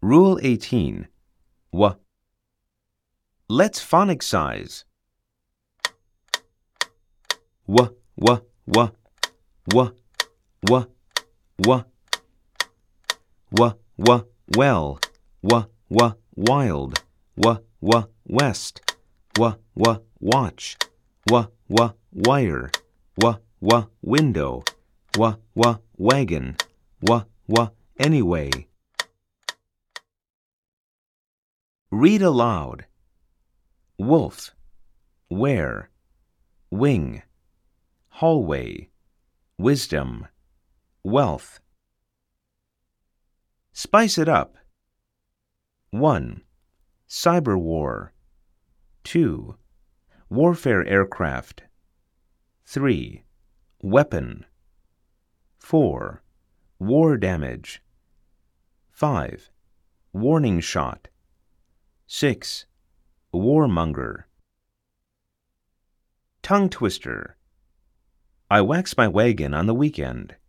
Rule 18. W. Let's phonics. W, w, w, w, w, w. W, w, well. W, w, wild. W, w, west. W, w, watch. W, w, wire. W, w, window. W, w, wagon. W, w, anyway. Read aloud. Wolf, where, wing, hallway, wisdom, wealth. Spice it up. 1. Cyber war. 2. Warfare aircraft. 3. Weapon. 4. War damage. 5. Warning shot. 6. Warmonger. Tongue twister. I wax my wagon on the weekend.